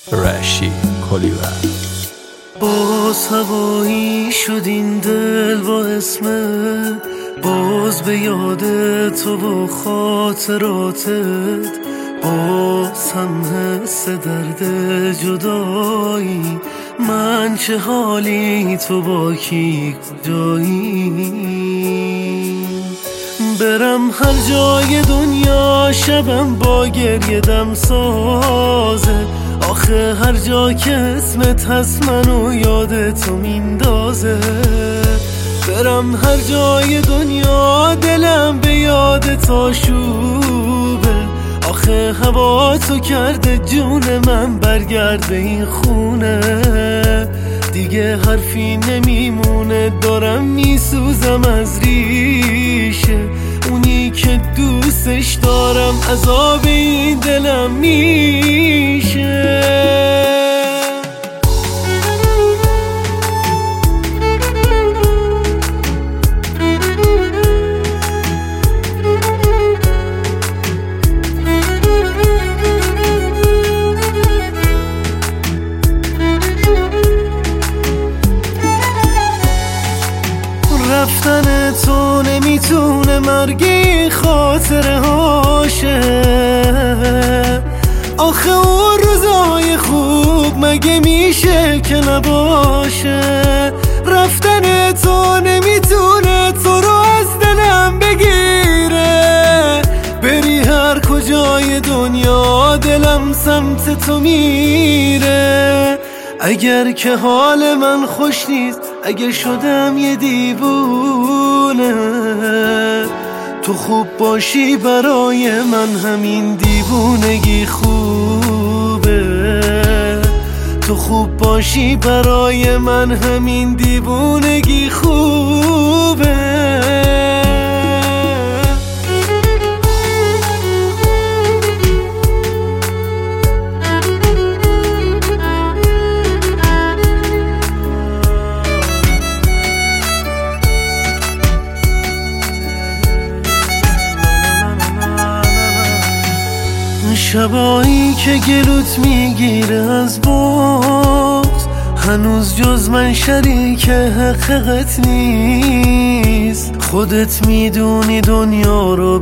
رشید کلیور. باز هوایی شد این دل با اسمت، باز به یاد تو و خاطراتت، باز هم حس درد جدایی. من چه حالی تو با کی کجایی؟ برم هر جای دنیا شبم با گریه دم سازه، آخه هر جا که اسمت هست منو یاد تو میندازه. برم هر جای دنیا دلم به یاد تا شوبه، آخه هوا تو کرده جون من برگرد به این خونه. دیگه حرفی نمیمونه، دارم میسوزم از ریشه، اونی که دوستش دارم عذاب این دلم میشه. رفتن تو نمیتونه مرگی خاطره هاشه، آخه اون روزای خوب مگه میشه که نباشه. رفتن تو نمیتونه تو رو از دلم بگیره، بری هر کجای دنیا دلم سمت تو میره. اگر که حال من خوش نیست، اگه شدم یه دیوونه، تو خوب باشی برای من همین دیوونگی خوبه. تو خوب باشی برای من همین دیوونگی خوبه. شبایی که گلوت میگیره از بغض، هنوز جز من شریک حقیقت نیست. خودت میدونی دنیا رو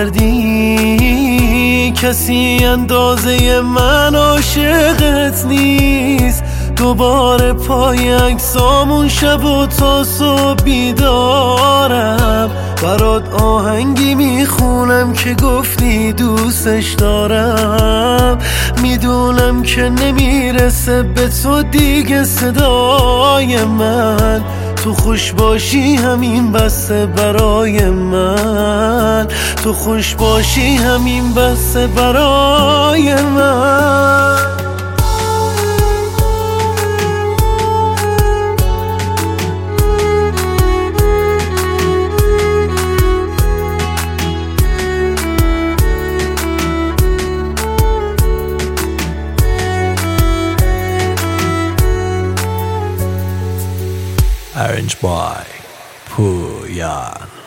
بگردی، کسی اندازه من عاشقت نیست. دوباره پای عکسامون شب و تا صبح بیدارم، برات آهنگی میخونم که گفتی دوستش دارم. میدونم که نمیرسه به تو دیگه صدای من، تو خوش باشی همین بسه برای من، تو خوش باشی همین بسه برای من. Arranged by Pooyan.